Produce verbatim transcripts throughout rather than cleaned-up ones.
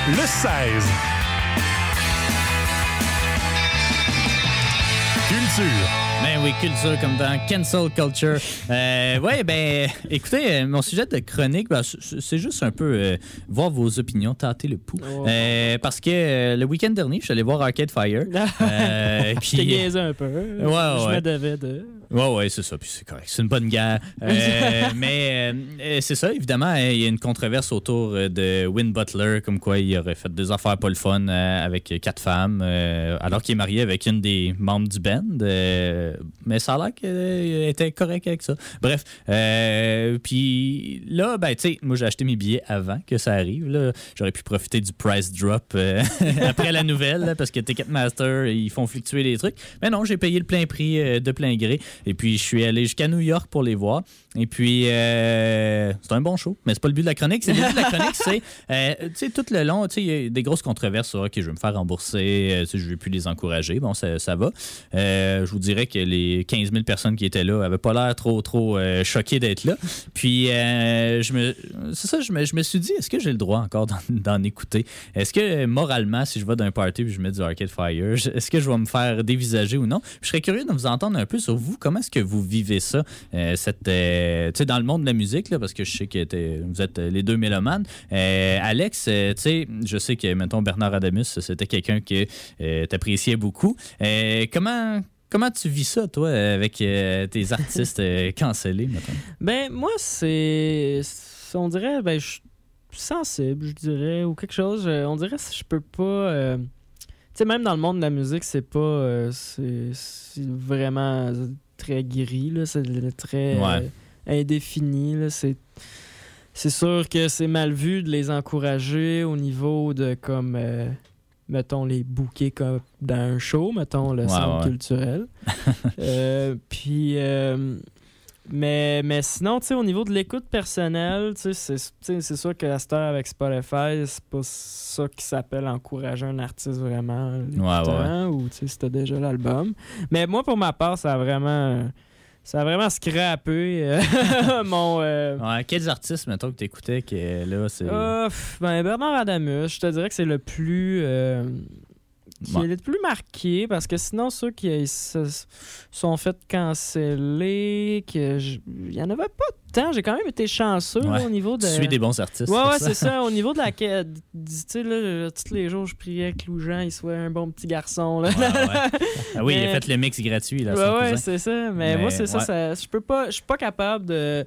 le seize. Culture. Ben oui, culture comme dans cancel culture. Euh, ouais, ben, écoutez, mon sujet de chronique, ben, c'est juste un peu euh, voir vos opinions, tâter le pouls. Oh. Euh, parce que euh, le week-end dernier, je suis allé voir Arcade Fire. Euh, je t'ai niaisé un peu. Ouais, ouais. Je me devais de... Ouais, ouais, c'est ça. Puis c'est correct. C'est une bonne guerre. Euh, mais euh, c'est ça, évidemment, il y a une controverse autour de Win Butler, comme quoi il aurait fait des affaires pas le fun euh, avec quatre femmes, euh, alors qu'il est marié avec une des membres du band. Euh, mais ça a l'air qu'il était correct avec ça. Bref. Euh, puis là, ben, tu sais, moi, j'ai acheté mes billets avant que ça arrive. Là. J'aurais pu profiter du price drop euh, après la nouvelle, là, parce que Ticketmaster, ils font fluctuer les trucs. Mais non, j'ai payé le plein prix euh, de plein gré. Et puis, je suis allé jusqu'à New York pour les voir. Et puis, euh, c'est un bon show. Mais c'est pas le but de la chronique. C'est le but de la chronique, c'est, euh, tu sais, tout le long, tu sais, il y a des grosses controverses sur, OK, je vais me faire rembourser, euh, tu sais, je vais plus les encourager. Bon, ça, ça va. Euh, je vous dirais que les quinze mille personnes qui étaient là avaient pas l'air trop, trop euh, choquées d'être là. Puis, euh, je me, c'est ça, je me, je me suis dit, est-ce que j'ai le droit encore d'en, d'en écouter? Est-ce que, moralement, si je vais d'un party et je mets du Arcade Fire, est-ce que je vais me faire dévisager ou non? Je serais curieux de vous entendre un peu sur vous. Comment est-ce que vous vivez ça, euh, cette, euh, tu sais, dans le monde de la musique, là, parce que je sais que t'es, vous êtes les deux mélomanes. Euh, Alex, euh, tu sais, je sais que, mettons, Bernard Adamus, c'était quelqu'un que euh, t'appréciais beaucoup. Euh, comment... Comment tu vis ça, toi, avec euh, tes artistes euh, cancellés, mettons? Ben, moi, c'est... On dirait, ben, je suis sensible, je dirais, ou quelque chose. On dirait que je peux pas... Euh... Tu sais, même dans le monde de la musique, c'est pas... Euh, c'est, c'est vraiment très gris, là. C'est très ouais. euh, indéfini, là. C'est... C'est sûr que c'est mal vu de les encourager au niveau de, comme... Euh... mettons, les bouquets comme dans un show, mettons, le ouais, centre ouais. culturel. euh, puis, euh, mais, mais sinon, tu sais, au niveau de l'écoute personnelle, tu sais, c'est, c'est sûr qu'à cette heure avec Spotify, c'est pas ça qui s'appelle encourager un artiste vraiment ouais, ouais. ou, tu sais, c'était déjà l'album. Mais moi, pour ma part, ça a vraiment... Ça a vraiment scrappé euh, mon... Euh... Ouais, quels artistes, mettons, que t'écoutais, que là, c'est... Euh, ben, Bernard Adamus, je te dirais que c'est le plus... Euh, qui ouais. est le plus marqué, parce que sinon, ceux qui se sont fait canceller, que je... il y en avait pas tant. J'ai quand même été chanceux ouais. là, au niveau de... Tu suis des bons artistes. Ouais, ouais, ça. c'est ça. Au niveau de la... Tu sais, là, tous les jours, je priais que Lou Jean, il soit un bon petit garçon. Là. Ouais, ouais. Ah oui, mais... il a fait le mix gratuit. Là, ouais, ouais, c'est ça. Mais, mais moi, c'est ouais. ça, ça. Je peux pas... Je suis pas capable de...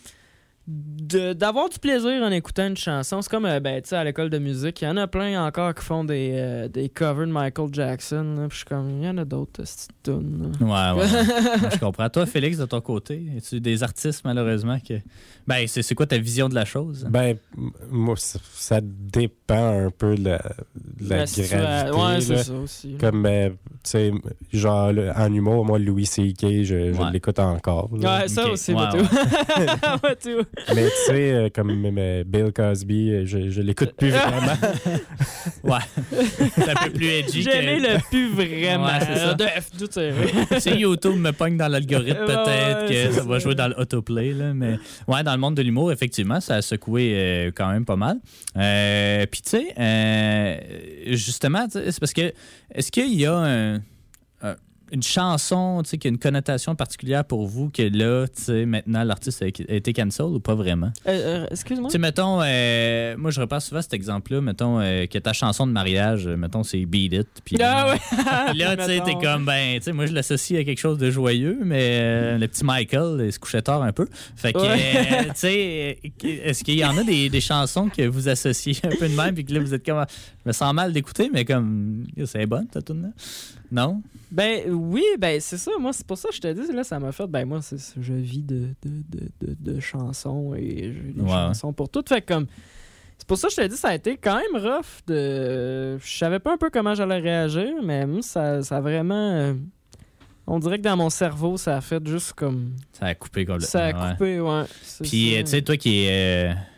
De, d'avoir du plaisir en écoutant une chanson. C'est comme, euh, ben, tu sais, à l'école de musique, il y en a plein encore qui font des, euh, des covers de Michael Jackson. Là, puis je suis comme, il y en a d'autres, cette tune. Ouais, ouais. ouais. Je comprends. Toi, Félix, de ton côté, es-tu des artistes, malheureusement, que... Ben, c'est, c'est quoi ta vision de la chose? Ben, moi, ça, ça dépend un peu de la, de la gravité. Ouais, c'est là. Ça aussi. Comme, euh, tu sais, genre, là, en humour, moi, Louis C K, je, je ouais. l'écoute encore. Là. Ouais, ça okay. aussi, ouais, ouais, ouais. tout. Mais tu sais, euh, comme euh, Bill Cosby, je, je l'écoute plus vraiment. Ouais. C'est un peu plus edgy. J'ai aimé que... le plus vraiment. Ouais, c'est ça. De F deux, c'est Si YouTube me pogne dans l'algorithme, peut-être ouais, que ça, ça va ça. jouer dans l'autoplay. Là, mais ouais, dans le monde de l'humour, effectivement, ça a secoué euh, quand même pas mal. Euh, Puis tu sais, euh, justement, c'est parce que est-ce qu'il y a un... un une chanson, tu sais, qui a une connotation particulière pour vous, que là, tu sais, maintenant, l'artiste a été cancel ou pas vraiment? Euh, euh, excuse-moi? Tu sais, mettons, euh, moi, je repasse souvent cet exemple-là, mettons, euh, que ta chanson de mariage, mettons, c'est Beat It. Puis ah ouais! Puis là, tu sais, t'es comme, ben, tu sais, moi, je l'associe à quelque chose de joyeux, mais euh, le petit Michael, il se couchait tard un peu. Fait que, ouais. euh, tu sais, est-ce qu'il y en a des, des chansons que vous associez un peu de même, puis que là, vous êtes comme, je me sens mal d'écouter, mais comme, c'est bonne, ta tune là? Non? Ben oui, ben c'est ça. Moi, c'est pour ça que je te dis, là, ça m'a fait, ben moi, c'est, je vis de, de, de, de, de chansons et j'ai des ouais. chansons pour toutes. Fait comme, c'est pour ça que je te dis, ça a été quand même rough. De... Je savais pas un peu comment j'allais réagir, mais moi, ça, ça a vraiment... Euh... On dirait que dans mon cerveau, ça a fait juste comme... Ça a coupé complètement. Ça a coupé, ouais. ouais Puis, tu sais, toi qui es... Euh...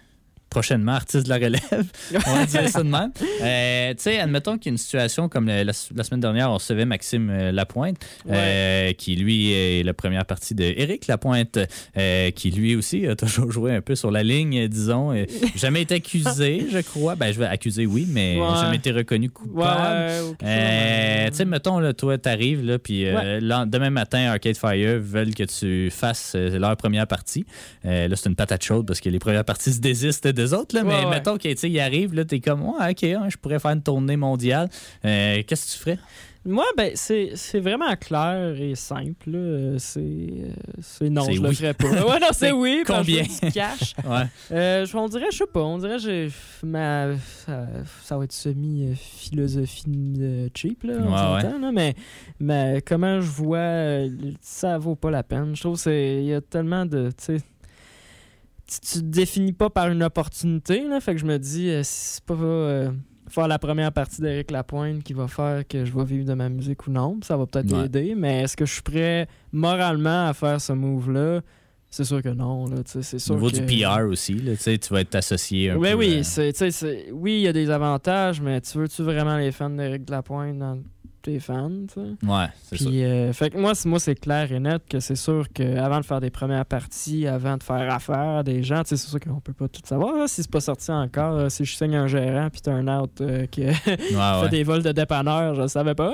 prochainement artiste de la relève. On va dire ça de même. Euh, tu sais, admettons qu'il y a une situation comme la, la, la semaine dernière, on recevait Maxime Lapointe, ouais. euh, qui lui est la première partie de Éric Lapointe, euh, qui lui aussi a toujours joué un peu sur la ligne, disons. Euh, jamais été accusé, je crois. Ben, je vais accuser, oui, mais ouais. jamais été reconnu coupable. Ouais, okay, euh, tu sais, mettons, là, toi, t'arrives, là, puis euh, ouais. là, demain matin, Arcade Fire veulent que tu fasses euh, leur première partie. Euh, là, c'est une patate chaude parce que les premières parties se désistent des autres, là, ouais, mais ouais. mettons qu'il arrive, là, t'es comme, ouais, OK, hein, je pourrais faire une tournée mondiale. Euh, qu'est-ce que tu ferais? Moi, ben, c'est, c'est vraiment clair et simple. Là. C'est, c'est non, c'est je oui. le ferais pas. Ouais, non, c'est, c'est oui. Combien? Parce que je cash. ouais. euh, on dirait, je sais pas, on dirait j'ai ma, ça, ça va être semi-philosophie euh, cheap, là, on ouais, s'entend, ouais. là, mais, mais comment je vois, ça vaut pas la peine. Je trouve qu'il y a tellement de, tu sais, tu te définis pas par une opportunité, là, fait que je me dis, euh, c'est pas euh, faire la première partie d'Éric Lapointe qui va faire que je vais vivre de ma musique ou non, ça va peut-être ouais. aider, mais est-ce que je suis prêt moralement à faire ce move-là? C'est sûr que non. Là, c'est sûr au niveau que... du P R aussi, là, tu vas être associé un ouais, peu. Oui, à... c'est, c'est, oui, il y a des avantages, mais tu veux-tu vraiment les fans d'Éric Lapointe dans tes fans? T'sais? Ouais, c'est Puis, ça. Euh, fait que moi, c'est, moi, c'est clair et net que c'est sûr qu'avant de faire des premières parties, avant de faire affaire à des gens, c'est sûr qu'on peut pas tout savoir. Là, si c'est pas sorti encore, là, si je signe un gérant puis turn out euh, qui ouais, fait ouais. des vols de dépanneur, je savais pas.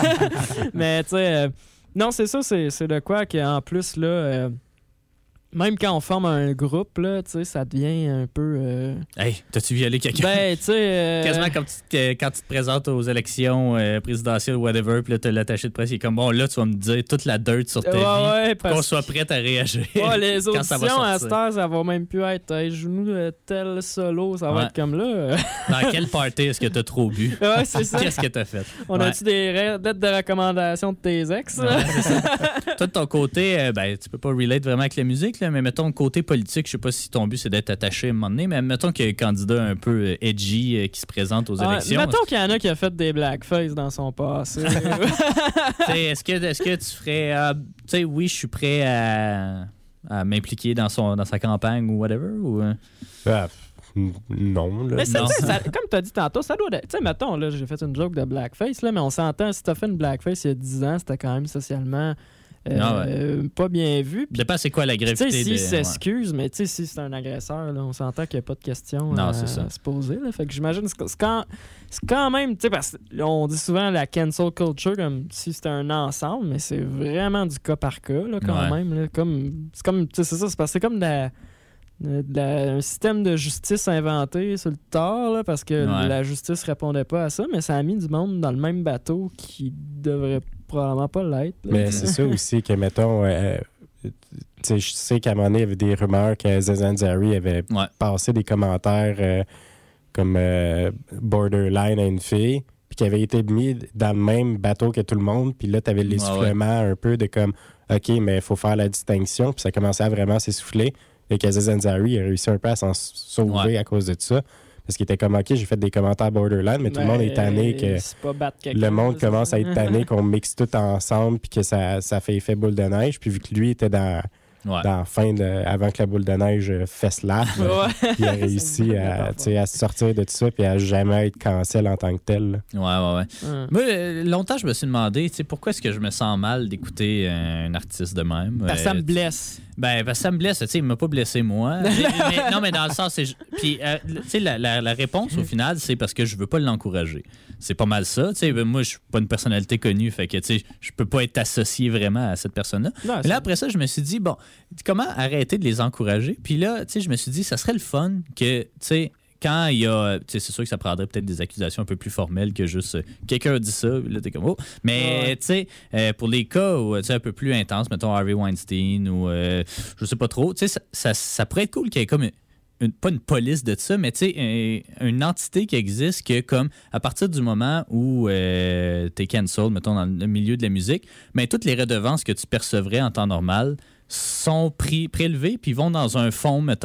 Mais tu sais, euh, non, c'est ça, c'est, c'est de quoi qu'en plus, là... Euh, même quand on forme un groupe, là, ça devient un peu... Euh... Hey, t'as-tu violé quelqu'un? Ben, tu sais... Euh... Quasiment comme tu, quand tu te présentes aux élections euh, présidentielles ou whatever, puis là, t'as l'attaché de presse, il est comme, bon, là, tu vas me dire toute la dirt sur ta ouais, vie, ouais, pour qu'on soit prête à réagir. Ouais, les auditions, ça va à cette heure, ça va même plus être hey, « joue-nous de tel solo », ça va ouais. être comme là. Dans quel party est-ce que t'as trop bu? Ouais, c'est ça. Qu'est-ce que t'as fait? On ouais. a-tu des lettres de recommandation de tes ex? Ouais, c'est ça. Toi, de ton côté, euh, ben, tu peux pas relate vraiment avec la musique, là, mais mettons, côté politique, je sais pas si ton but c'est d'être attaché à un moment donné, mais mettons qu'il y a un candidat un peu edgy euh, qui se présente aux ah, élections. Mettons qu'il y en a qui a fait des blackface dans son passé. est-ce, que, est-ce que tu ferais... Euh, tu sais, oui, je suis prêt à, à m'impliquer dans, son, dans sa campagne ou whatever? Ou, euh... ah, non. Là, mais c'est, non. Ça, comme tu as dit tantôt, ça doit... Tu sais, mettons, là, j'ai fait une joke de blackface, là, mais on s'entend, si tu as fait une blackface il y a dix ans, c'était quand même socialement... Euh, non, ouais. Pas bien vu. Je sais pas c'est quoi la gravité. Tu sais, s'il de... s'excuse, ouais. mais tu sais, si c'est un agresseur, là, on s'entend qu'il n'y a pas de question non, à, c'est ça. à se poser. Là. Fait que j'imagine que c'est quand, c'est quand même, tu sais, parce qu'on dit souvent la cancel culture comme si c'était un ensemble, mais c'est vraiment du cas par cas, là, quand ouais. même. Là, comme, c'est comme, tu sais, c'est ça, c'est parce que c'est comme de la, de la, un système de justice inventé sur le tard, là, parce que ouais. la justice répondait pas à ça, mais ça a mis du monde dans le même bateau qui devrait probablement pas l'être. Là. Mais c'est ça aussi que, mettons, euh, je sais qu'à un moment donné, il y avait des rumeurs que Aziz Ansari avait ouais. passé des commentaires euh, comme euh, borderline à une fille, puis qui avait été mis dans le même bateau que tout le monde, puis là, tu avais l'essoufflement ouais, ouais. un peu de comme, OK, mais il faut faire la distinction, puis ça commençait à vraiment s'essouffler, et qu'Aziz Ansari a réussi un peu à s'en sauver ouais. à cause de ça. Parce qu'il était comme, OK, j'ai fait des commentaires borderline, mais tout ben, le monde est tanné que le monde commence à être tanné qu'on mixe tout ensemble puis que ça, ça fait effet boule de neige. Puis vu que lui était dans, ouais. dans la fin, de, avant que la boule de neige fesse là, ouais. il a réussi à, à se sortir de tout ça puis à jamais être cancel en tant que tel. Là. Ouais, ouais, ouais. Hum. Moi, longtemps, je me suis demandé, pourquoi est-ce que je me sens mal d'écouter un artiste de même? Parce que ça me blesse. Ben, parce que ça me blesse, tu sais, il m'a pas blessé moi. mais, mais, non, mais dans le sens, c'est. Puis, euh, tu sais, la, la, la réponse au final, c'est parce que je veux pas l'encourager. C'est pas mal ça. Tu sais, moi, je suis pas une personnalité connue, fait que, tu sais, je peux pas être associé vraiment à cette personne-là. Non, mais là, après ça, je me suis dit, bon, comment arrêter de les encourager? Puis là, tu sais, je me suis dit, ça serait le fun que, tu sais, quand il y a... C'est sûr que ça prendrait peut-être des accusations un peu plus formelles que juste euh, quelqu'un a dit ça, là, t'es comme... Oh. Mais, ouais. tu sais, euh, pour les cas où, un peu plus intenses, mettons Harvey Weinstein ou euh, je sais pas trop, tu sais, ça, ça, ça pourrait être cool qu'il y ait comme... Une, pas une police de ça, mais tu sais, un, une entité qui existe que, comme, à partir du moment où euh, t'es cancel, mettons, dans le milieu de la musique, mais toutes les redevances que tu percevrais en temps normal sont pris, prélevées puis vont dans un fonds, mettons,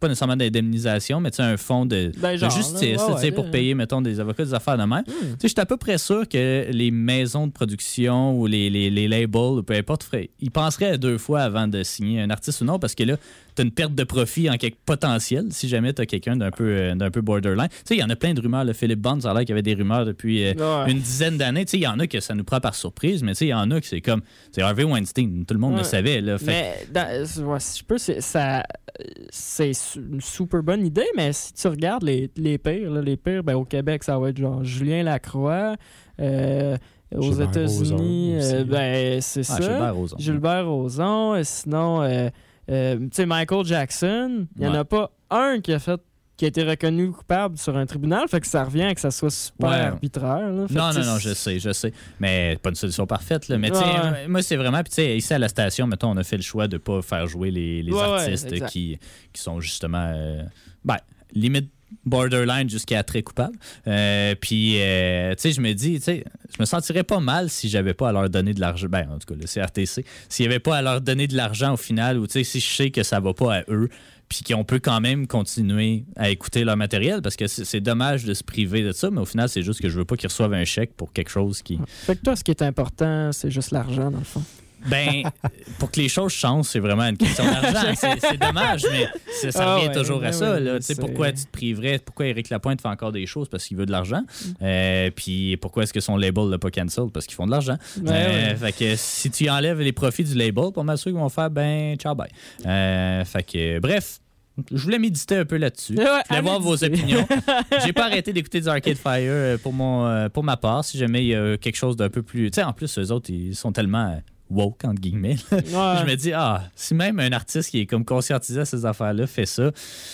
pas nécessairement d'indemnisation, mais un fonds de, ben, genre, de justice là, ouais, ouais, pour là. payer, mettons, des avocats, des affaires de même. Hmm. Je suis à peu près sûr que les maisons de production ou les, les, les labels, ou peu importe, feraient, ils penseraient deux fois avant de signer un artiste ou non, parce que là, tu as une perte de profit en quelque potentiel si jamais tu as quelqu'un d'un peu, euh, d'un peu borderline. Tu sais, il y en a plein de rumeurs. Là, Philip Bond, ça a l'air qu'il y avait des rumeurs depuis euh, ouais. une dizaine d'années. Tu sais, il y en a que ça nous prend par surprise, mais tu sais, il y en a que c'est comme c'est Harvey Weinstein. Tout le monde ouais. le savait. Là, fait... Mais dans, ouais, si je peux, c'est, ça, c'est une super bonne idée, mais si tu regardes les, les pires, là, les pires, ben, au Québec, ça va être genre Julien Lacroix. Euh, Aux Gilbert États-Unis, euh, ben, c'est ah, ça. Gilbert Rozon. Gilbert Rozon. Et sinon, euh, euh, tu sais, Michael Jackson, il n'y ouais. en a pas un qui a fait qui a été reconnu coupable sur un tribunal, fait que ça revient à que ça soit super ouais. arbitraire. Là. Non, non, non, je sais, je sais. Mais pas une solution parfaite. Là. Mais tu sais, ouais. moi, c'est vraiment... Puis tu sais, ici à la station, mettons, on a fait le choix de ne pas faire jouer les, les ouais, artistes ouais, qui, qui sont justement... Euh, ben, limite borderline jusqu'à très coupable. Euh, puis, euh, tu sais, je me dis, tu sais, je me sentirais pas mal si j'avais pas à leur donner de l'argent. Ben, en tout cas, le C R T C. S'il y avait pas à leur donner de l'argent au final, ou tu sais, si je sais que ça va pas à eux, puis qu'on peut quand même continuer à écouter leur matériel, parce que c'est, c'est dommage de se priver de ça, mais au final, c'est juste que je veux pas qu'ils reçoivent un chèque pour quelque chose qui... Fait que toi, ce qui est important, c'est juste l'argent, dans le fond. Ben, pour que les choses changent, c'est vraiment une question d'argent. C'est, c'est dommage, mais c'est, ça ah revient ouais, toujours à ça. ouais, Là. C'est... Pourquoi tu te priverais? Pourquoi Éric Lapointe fait encore des choses? Parce qu'il veut de l'argent. Mm. Euh, puis pourquoi est-ce que son label l'a pas cancel? Parce qu'ils font de l'argent. Ouais, euh, ouais. Fait que si tu enlèves les profits du label, pour m'assurer qu'ils vont faire, ben, ciao, bye. Euh, fait que, bref. Je voulais méditer un peu là-dessus. Ouais, je voulais voir vos opinions. J'ai pas arrêté d'écouter du Arcade Fire pour, mon, pour ma part. Si jamais il y a quelque chose d'un peu plus... Tu sais, en plus, eux autres, ils sont tellement woke, entre guillemets. Ouais. Je me dis, ah, si même un artiste qui est comme conscientisé à ces affaires-là fait ça,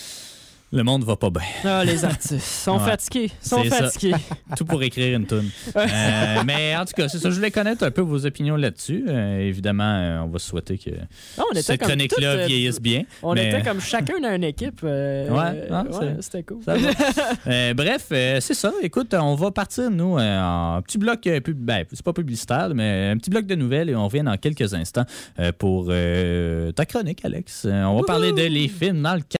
le monde va pas bien. Ah, les artistes sont ouais. fatigués. sont c'est fatigués. Ça. Tout pour écrire une toune. euh, mais en tout cas, c'est ça. Je voulais connaître un peu vos opinions là-dessus. Euh, évidemment, euh, on va souhaiter que ah, on cette chronique-là toute, vieillisse bien. On mais... était comme chacun dans une équipe. Euh, ouais, ah, ouais c'était cool. euh, bref, euh, c'est ça. Écoute, on va partir, nous, euh, en petit bloc, euh, pub... ben, c'est pas publicitaire, mais un petit bloc de nouvelles et on revient dans quelques instants euh, pour euh, ta chronique, Alex. Euh, on va Wouhou! Parler de les films dans le